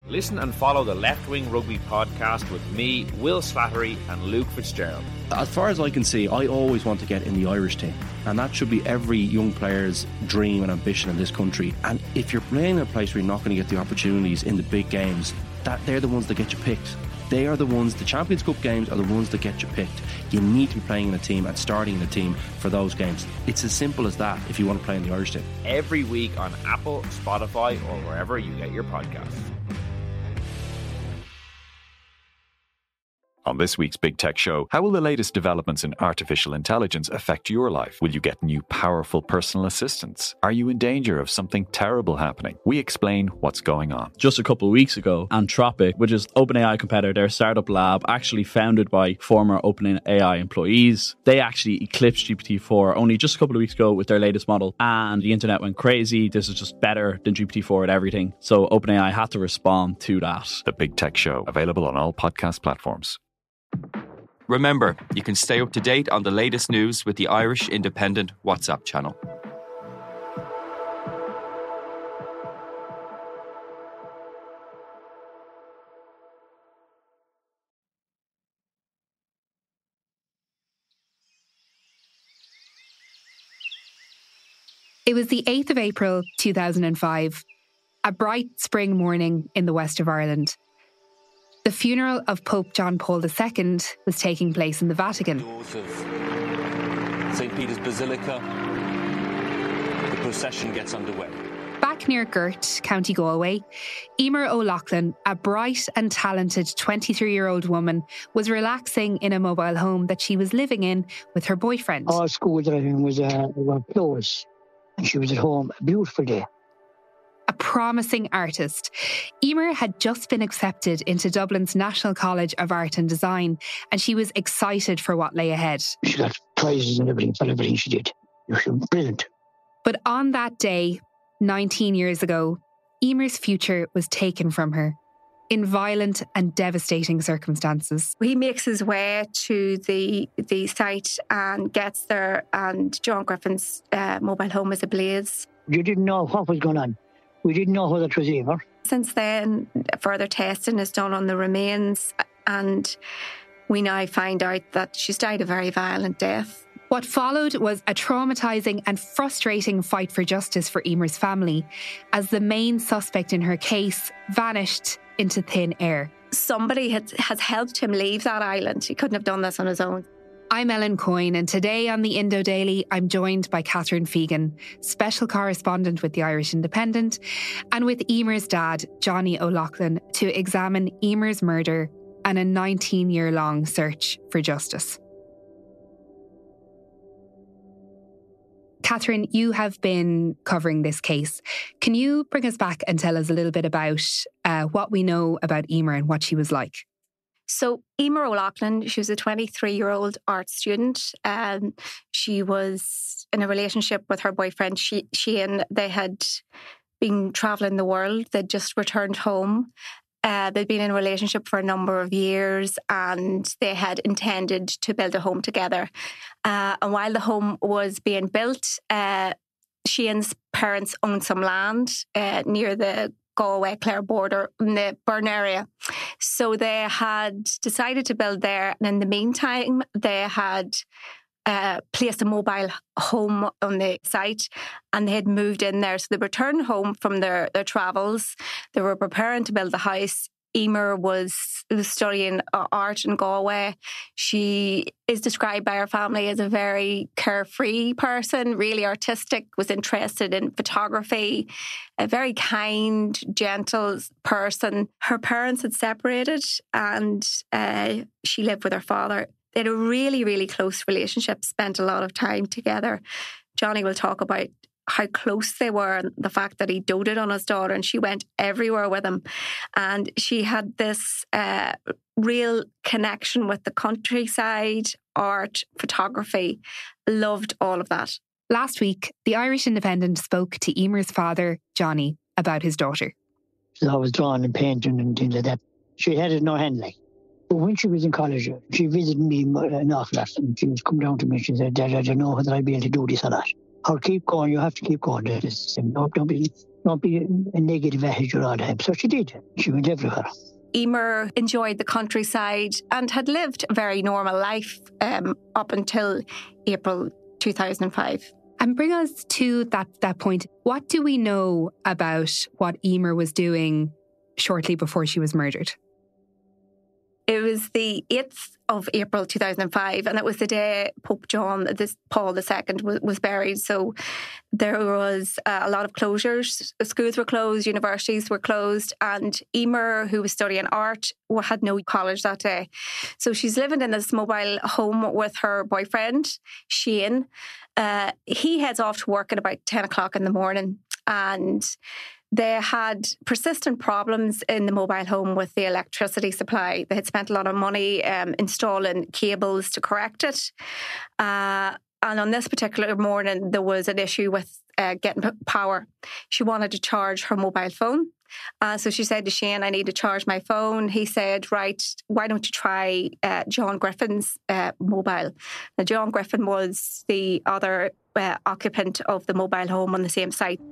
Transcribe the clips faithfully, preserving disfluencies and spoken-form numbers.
Listen and follow the Left Wing Rugby podcast with me, Will Slattery, and Luke Fitzgerald. As far as I can see, I always want to get in the Irish team, and that should be every young player's dream and ambition in this country. And if you're playing in a place where you're not going to get the opportunities in the big games, that they're the ones that get you picked. They are the ones, the Champions Cup games are the ones that get you picked. You need to be playing in a team and starting in a team for those games. It's as simple as that if you want to play in the Irish team. Every week on Apple, Spotify, or wherever you get your podcasts. On this week's Big Tech Show, how will the latest developments in artificial intelligence affect your life? Will you get new powerful personal assistants? Are you in danger of something terrible happening? We explain what's going on. Just a couple of weeks ago, Anthropic, which is OpenAI competitor, their startup lab, actually founded by former OpenAI employees, they actually eclipsed G P T four only just a couple of weeks ago with their latest model, and the internet went crazy. This is just better than G P T four at everything. So OpenAI had to respond to that. The Big Tech Show, available on all podcast platforms. Remember, you can stay up to date on the latest news with the Irish Independent WhatsApp channel. It was the eighth of April two thousand five, a bright spring morning in the west of Ireland. The funeral of Pope John Paul the Second was taking place in the Vatican. Doors of Saint Peter's Basilica, the procession gets underway. Back near Gert, County Galway, Emer O'Loughlin, a bright and talented twenty-three-year-old woman, was relaxing in a mobile home that she was living in with her boyfriend. All school driving was uh, were closed, and she was at home. A beautiful day. A promising artist, Emer had just been accepted into Dublin's National College of Art and Design, and she was excited for what lay ahead. She got prizes and everything for everything she did. She was brilliant. But on that day, nineteen years ago, Emer's future was taken from her in violent and devastating circumstances. He makes his way to the the site and gets there, and John Griffin's uh, mobile home is ablaze. You didn't know what was going on. We didn't know whether it was Emer. Since then, further testing is done on the remains, and we now find out that she's died a very violent death. What followed was a traumatising and frustrating fight for justice for Emer's family, as the main suspect in her case vanished into thin air. Somebody has, has helped him leave that island. He couldn't have done this on his own. I'm Ellen Coyne, and today on the Indo Daily, I'm joined by Catherine Fegan, special correspondent with the Irish Independent, and with Emer's dad, Johnny O'Loughlin, to examine Emer's murder and a nineteen-year-long search for justice. Catherine, you have been covering this case. Can you bring us back and tell us a little bit about uh, what we know about Emer and what she was like? So Emer O'Loughlin, she was a twenty-three-year-old art student. Um, she was in a relationship with her boyfriend, she, Shane. They had been travelling the world. They'd just returned home. Uh, they'd been in a relationship for a number of years, and they had intended to build a home together. Uh, and while the home was being built, uh, Shane's parents owned some land uh, near the Galway Clare border in the Burn area. So they had decided to build there. And in the meantime, they had uh, placed a mobile home on the site, and they had moved in there. So they returned home from their, their travels. They were preparing to build the house. Emer was, was studying art in Galway. She is described by her family as a very carefree person, really artistic, was interested in photography, a very kind, gentle person. Her parents had separated, and uh, she lived with her father. They had a really, really close relationship, spent a lot of time together. Johnny will talk about how close they were and the fact that he doted on his daughter, and she went everywhere with him. And she had this uh, real connection with the countryside, art, photography, loved all of that. Last week, the Irish Independent spoke to Emer's father, Johnny, about his daughter. She was always drawing and painting and things like that. She had it no hand like. But when she was in college, she visited me an awful lot, and she would come down to me and she said, Dad, I don't know whether I'll be able to do this or not. Or keep going, you have to keep going. Don't, don't be Don't be a negative attitude all the time. So she did. She went everywhere. Emer enjoyed the countryside and had lived a very normal life um, up until April two thousand five. And bring us to that, that point. What do we know about what Emer was doing shortly before she was murdered? It was the eighth of April two thousand five, and it was the day Pope John this, Paul the Second was, was buried. So there was uh, a lot of closures. Schools were closed, universities were closed, and Emer, who was studying art, had no college that day. So she's living in this mobile home with her boyfriend, Shane. Uh, he heads off to work at about ten o'clock in the morning, and they had persistent problems in the mobile home with the electricity supply. They had spent a lot of money um, installing cables to correct it. Uh, and on this particular morning, there was an issue with uh, getting power. She wanted to charge her mobile phone. Uh, so she said to Shane, I need to charge my phone. He said, right, why don't you try uh, John Griffin's uh, mobile? Now, John Griffin was the other uh, occupant of the mobile home on the same site.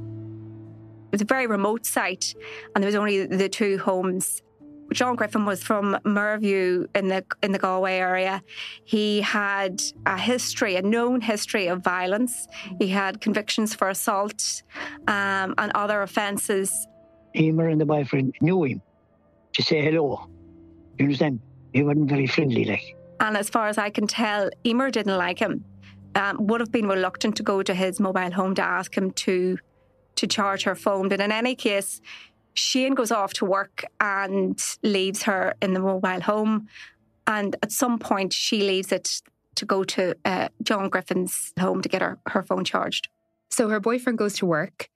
It was a very remote site, and there was only the two homes. John Griffin was from Merview in the in the Galway area. He had a history, a known history of violence. He had convictions for assault um, and other offences. Emer and the boyfriend knew him to say hello. You understand? He wasn't very friendly, like. And as far as I can tell, Emer didn't like him. Um, would have been reluctant to go to his mobile home to ask him to. to charge her phone. But in any case, Shane goes off to work and leaves her in the mobile home. And at some point, she leaves it to go to uh, John Griffin's home to get her, her phone charged. So her boyfriend goes to work.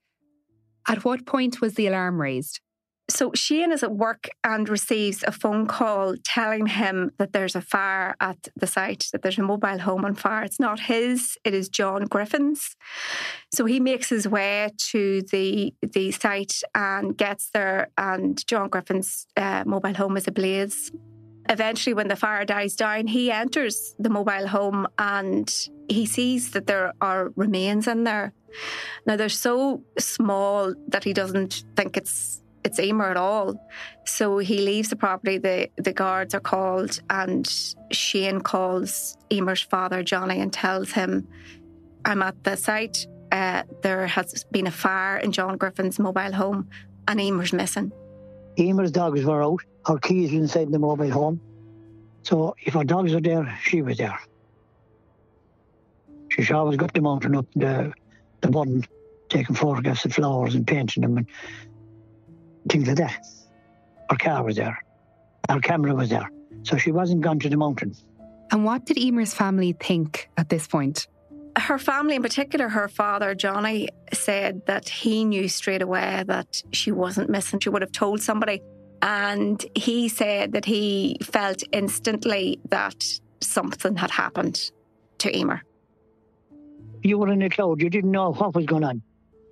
At what point was the alarm raised? So Shane is at work and receives a phone call telling him that there's a fire at the site, that there's a mobile home on fire. It's not his, it is John Griffin's. So he makes his way to the the site and gets there, and John Griffin's uh, mobile home is ablaze. Eventually, when the fire dies down, he enters the mobile home and he sees that there are remains in there. Now, they're so small that he doesn't think it's it's Emer at all. So he leaves the property, the, the guards are called, and Shane calls Emer's father, Johnny, and tells him, I'm at the site, uh, there has been a fire in John Griffin's mobile home and Emer's missing. Emer's dogs were out, her keys were inside the mobile home. So if her dogs were there, she was there. She should always go up the mountain, up the, the button, taking photographs of flowers and painting them and things like that. Her car was there. Her camera was there. So she wasn't gone to the mountain. And what did Emer's family think at this point? Her family, in particular, her father, Johnny, said that he knew straight away that she wasn't missing. She would have told somebody. And he said that he felt instantly that something had happened to Emer. You were in a cloud. You didn't know what was going on.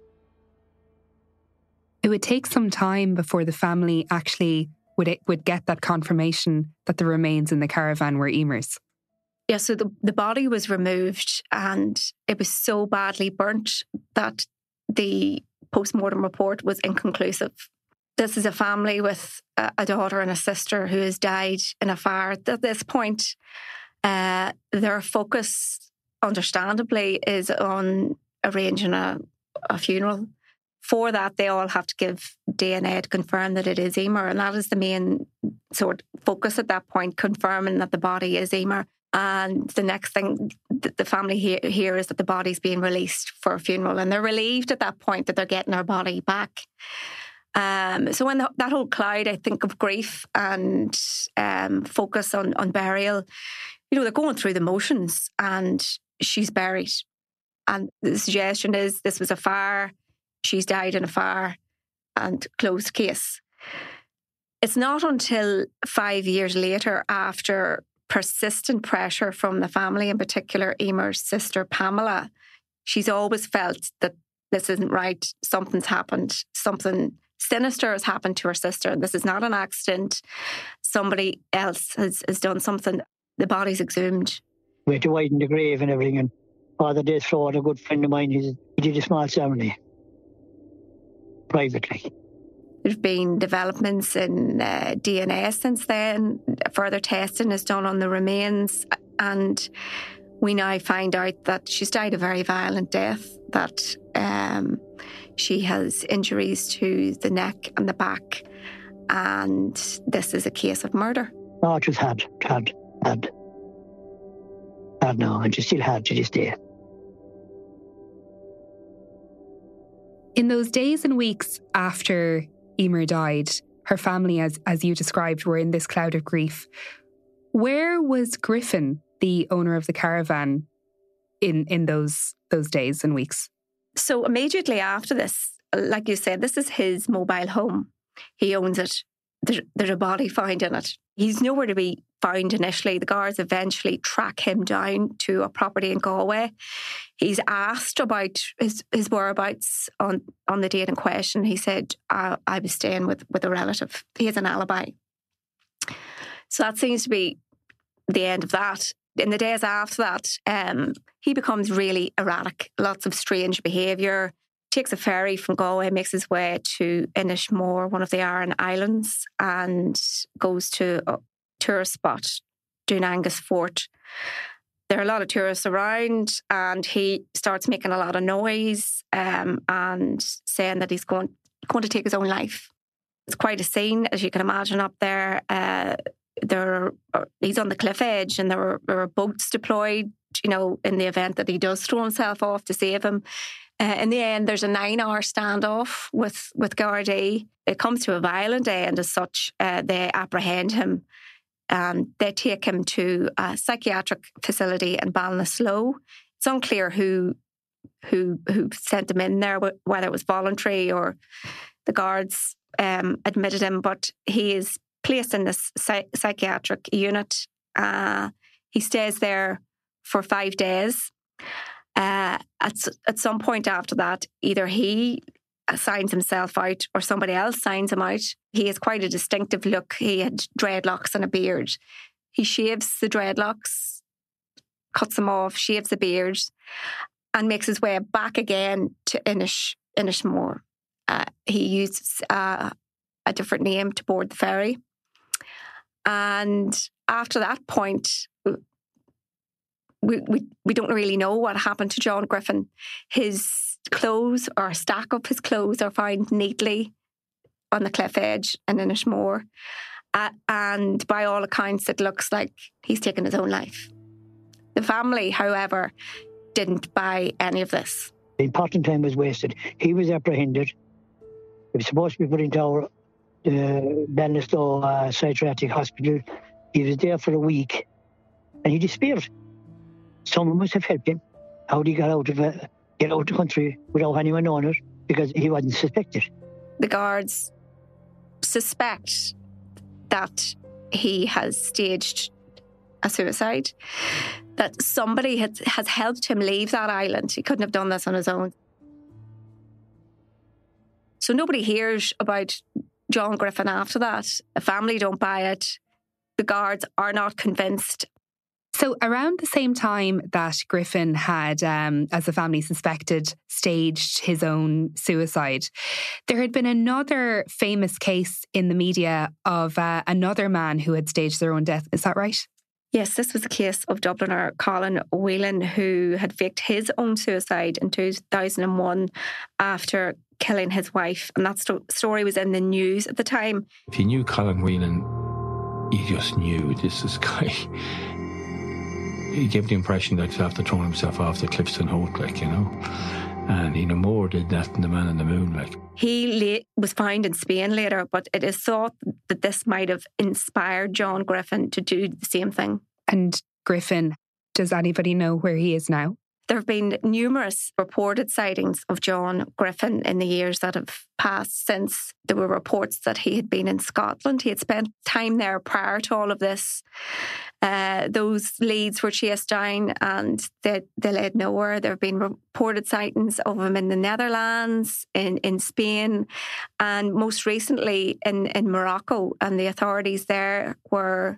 It would take some time before the family actually would would get that confirmation that the remains in the caravan were Emer's. Yeah, so the, the body was removed and it was so badly burnt that the post-mortem report was inconclusive. This is a family with a, a daughter and a sister who has died in a fire. At this point, uh, their focus, understandably, is on arranging a, a funeral. For that, they all have to give D N A to confirm that it is Emer, and that is the main sort of focus at that point, confirming that the body is Emer. And the next thing that the family hear, hear is that the body's being released for a funeral, and they're relieved at that point that they're getting their body back. Um, so when the, that whole cloud, I think, of grief and um, focus on, on burial, you know, they're going through the motions, and she's buried. And the suggestion is this was a fire. She's died in a fire, and closed case. It's not until five years later, after persistent pressure from the family, in particular Emer's sister Pamela, she's always felt that this isn't right. Something's happened. Something sinister has happened to her sister. This is not an accident. Somebody else has, has done something. The body's exhumed. We had to widen the grave and everything. And Father Desford, a good friend of mine, he did a small ceremony. privately. There's been developments in uh, D N A since then. Further testing is done on the remains, and we now find out that she's died a very violent death, that um, she has injuries to the neck and the back, and this is a case of murder. No, it was had, had, had. Had no, and she still had to this day. In those days and weeks after Emer died, her family, as, as you described, were in this cloud of grief. Where was Griffin, the owner of the caravan, in, in those those days and weeks? So immediately after this, like you said, this is his mobile home. He owns it. There's, there's a body found in it. He's nowhere to be found initially. The guards eventually track him down to a property in Galway. He's asked about his, his whereabouts on, on the date in question. He said, I, I was staying with, with a relative. He has an alibi. So that seems to be the end of that. In the days after that, um, he becomes really erratic. Lots of strange behaviour. Takes a ferry from Galway, makes his way to Inishmore, one of the Aran Islands, and goes to a tourist spot, Dunangus Fort. There are a lot of tourists around, and he starts making a lot of noise um, and saying that he's going, going to take his own life. It's quite a scene, as you can imagine, up there. Uh, there, are, he's on the cliff edge, and there are, there are boats deployed, you know, in the event that he does throw himself off to save him. Uh, in the end, there's a nine-hour standoff with, with Gardaí. It comes to a violent end as such. Uh, they apprehend him and they take him to a psychiatric facility in Ballinasloe. It's unclear who who who sent him in there, whether it was voluntary or the guards um, admitted him, but he is placed in this psych- psychiatric unit. Uh, he stays there for five days. Uh, at, at some point after that, either he signs himself out or somebody else signs him out. He has quite a distinctive look. He had dreadlocks and a beard. He shaves the dreadlocks, cuts them off, shaves the beard, and makes his way back again to Inish, Inishmore. Uh, he uses uh, a different name to board the ferry. And after that point, We, we we don't really know what happened to John Griffin. His clothes, or a stack of his clothes, are found neatly on the cliff edge in Inishmore. Uh, and by all accounts, it looks like he's taken his own life. The family, however, didn't buy any of this. The important time was wasted. He was apprehended. He was supposed to be put into our uh, Ballinasloe uh, Psychiatric Hospital. He was there for a week, and he disappeared. Someone must have helped him. How did he get out of uh, get out of the country without anyone knowing it? Because he wasn't suspected. The guards suspect that he has staged a suicide, that somebody has, has helped him leave that island. He couldn't have done this on his own. So nobody hears about John Griffin after that. The family don't buy it. The guards are not convinced. So around the same time that Griffin had, um, as the family suspected, staged his own suicide, there had been another famous case in the media of uh, another man who had staged their own death. Is that right? Yes, this was a case of Dubliner Colin Whelan, who had faked his own suicide in two thousand one after killing his wife. And that sto- story was in the news at the time. If you knew Colin Whelan, you just knew this is guy. He gave the impression that he's after throwing himself off the cliffs in Holt, like, you know. And he no more did that than the Man in the Moon, like. He la- was found in Spain later, but it is thought that this might have inspired John Griffin to do the same thing. And Griffin, does anybody know where he is now? There have been numerous reported sightings of John Griffin in the years that have passed since. There were reports that he had been in Scotland. He had spent time there prior to all of this. Uh, those leads were chased down and they, they led nowhere. There have been reported sightings of him in the Netherlands, in, in Spain, and most recently in, in Morocco. And the authorities there were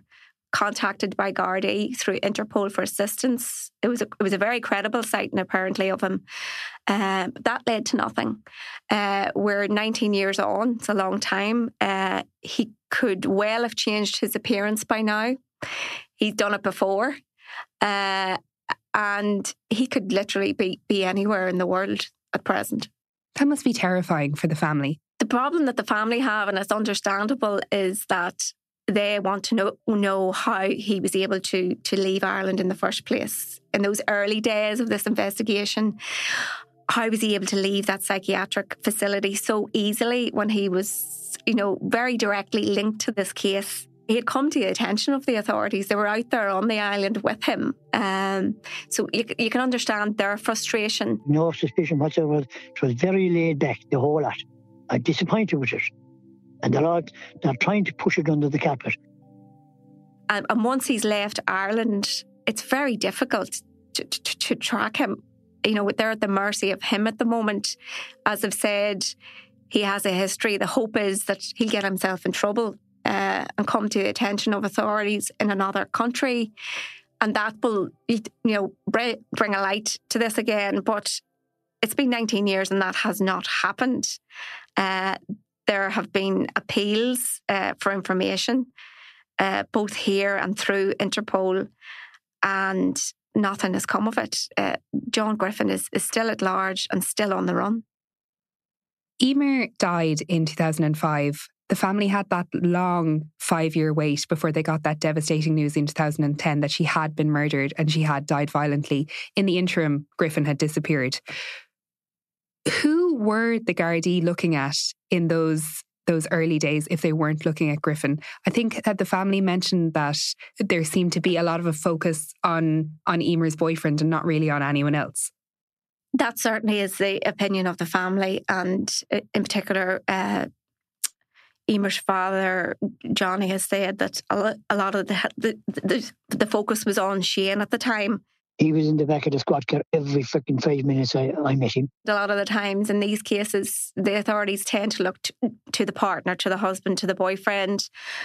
contacted by Gardaí through Interpol for assistance. It was a, it was a very credible sighting, apparently, of him. Uh, that led to nothing. Uh, we're nineteen years on. It's a long time. Uh, he could well have changed his appearance by now. He's done it before. Uh, and he could literally be, be anywhere in the world at present. That must be terrifying for the family. The problem that the family have, and it's understandable, is that they want to know, know how he was able to, to leave Ireland in the first place. In those early days of this investigation, how was he able to leave that psychiatric facility so easily when he was, you know, very directly linked to this case? He had come to the attention of the authorities. They were out there on the island with him. Um, so you, you can understand their frustration. No suspicion whatsoever. It was very laid back, the whole lot. I'm disappointed with it. And they're, all, they're trying to push it under the carpet. And, and once he's left Ireland, it's very difficult to, to, to track him. You know, they're at the mercy of him at the moment. As I've said, he has a history. The hope is that he'll get himself in trouble uh, and come to the attention of authorities in another country. And that will, you know, bring a light to this again. But it's been nineteen years and that has not happened. Uh, there have been appeals uh, for information, uh, both here and through Interpol, and nothing has come of it. Uh, John Griffin is, is still at large and still on the run. Emer died in two thousand five. The family had that long five-year wait before they got that devastating news in two thousand ten that she had been murdered and she had died violently. In the interim, Griffin had disappeared. Who were the Gardaí looking at in those those early days if they weren't looking at Griffin? I think that the family mentioned that there seemed to be a lot of a focus on, on Emer's boyfriend and not really on anyone else. That certainly is the opinion of the family, and in particular, uh, Emer's father, Johnny, has said that a lot of the, the the the focus was on Shane at the time. He was in the back of the squad car every freaking five minutes I, I met him. A lot of the times in these cases, the authorities tend to look to, to the partner, to the husband, to the boyfriend.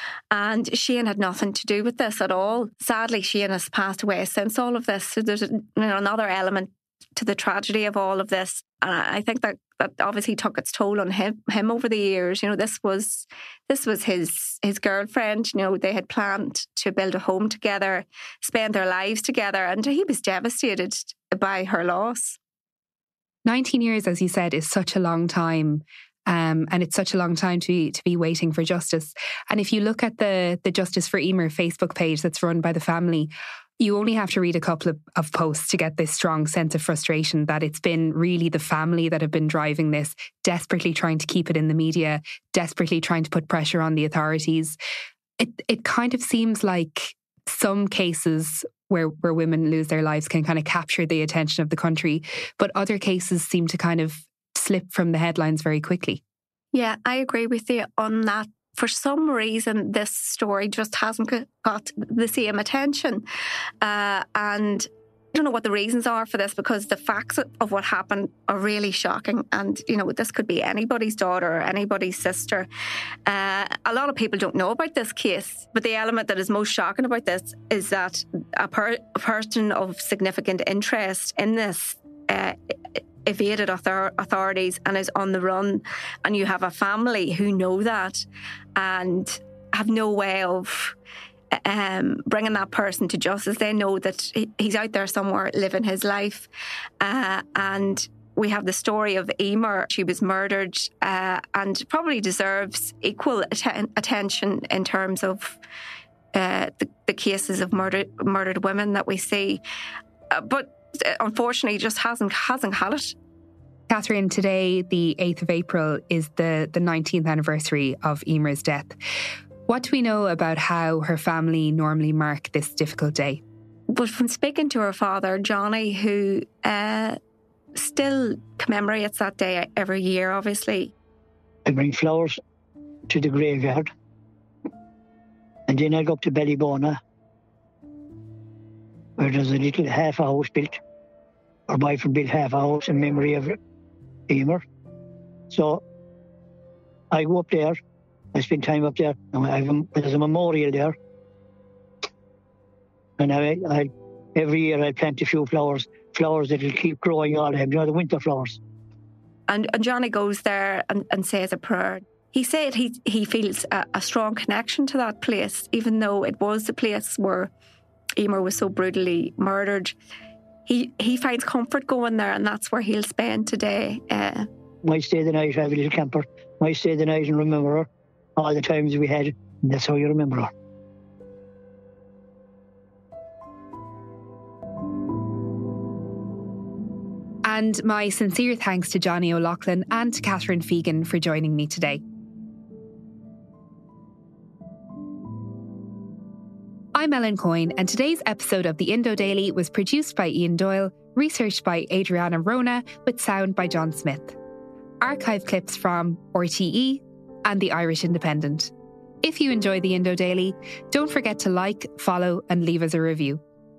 And Shane had nothing to do with this at all. Sadly, Shane has passed away since all of this. So there's a, you know, another element to the tragedy of all of this. And I think that that obviously took its toll on him him over the years. You know, this was this was his his girlfriend. You know, they had planned to build a home together, spend their lives together, and he was devastated by her loss. Nineteen years, as you said, is such a long time. Um, and it's such a long time to be, to be waiting for justice. And if you look at the the Justice for Emer Facebook page that's run by the family, you only have to read a couple of, of posts to get this strong sense of frustration that it's been really the family that have been driving this, desperately trying to keep it in the media, desperately trying to put pressure on the authorities. It it kind of seems like some cases where, where women lose their lives can kind of capture the attention of the country, but other cases seem to kind of slip from the headlines very quickly. Yeah, I agree with you on that. For some reason, this story just hasn't got the same attention. Uh, and I don't know what the reasons are for this, because the facts of what happened are really shocking. And, you know, this could be anybody's daughter or anybody's sister. Uh, a lot of people don't know about this case. But the element that is most shocking about this is that a, per- a person of significant interest in this uh, evaded author- authorities and is on the run, and you have a family who know that and have no way of um, bringing that person to justice. They know that he's out there somewhere living his life, uh, and we have the story of Emer. She was murdered uh, and probably deserves equal att- attention in terms of uh, the, the cases of murdered murdered women that we see, uh, but unfortunately just hasn't hasn't had it. Catherine, today, the eighth of April, is the, the nineteenth anniversary of Emer's death. What do we know about how her family normally mark this difficult day? But from speaking to her father, Johnny, who uh, still commemorates that day every year, obviously. I bring flowers to the graveyard, and then I go up to Ballybona, where there's a little half a house built. Our boyfriend built half a house in memory of Emer. So I go up there, I spend time up there, and I have a, there's a memorial there. And I, I every year I plant a few flowers, flowers that will keep growing all the time, you know, the winter flowers. And, and Johnny goes there and, and says a prayer. He said he he feels a, a strong connection to that place, even though it was the place where Emer was so brutally murdered. He he finds comfort going there, and that's where he'll spend today. Uh, Might stay the night, I have a little camper. Might stay the night and remember her, all the times we had. And that's how you remember her. And my sincere thanks to Johnny O'Loughlin and to Catherine Fegan for joining me today. I'm Ellen Coyne, and today's episode of the Indo Daily was produced by Ian Doyle, researched by Adriana Rona, with sound by John Smith. Archive clips from R T E and the Irish Independent. If you enjoy the Indo Daily, don't forget to like, follow, and leave us a review.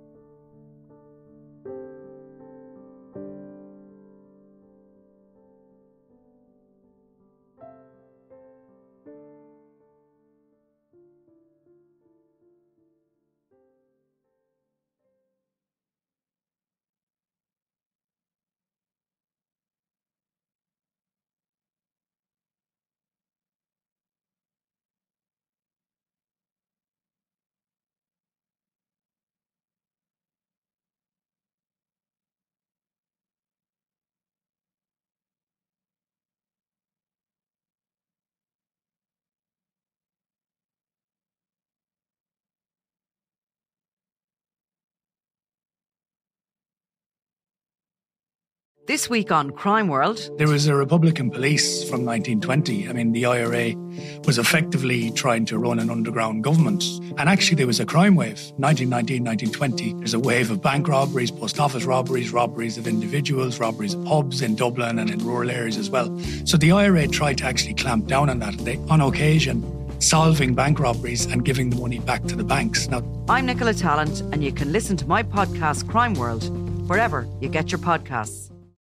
This week on Crime World... There was a Republican police from nineteen twenty. I mean, the I R A was effectively trying to run an underground government. And actually, there was a crime wave. nineteen nineteen, nineteen twenty, there's a wave of bank robberies, post office robberies, robberies of individuals, robberies of pubs in Dublin and in rural areas as well. So the I R A tried to actually clamp down on that. They, on occasion, solving bank robberies and giving the money back to the banks. Now, I'm Nicola Tallant, and you can listen to my podcast, Crime World, wherever you get your podcasts.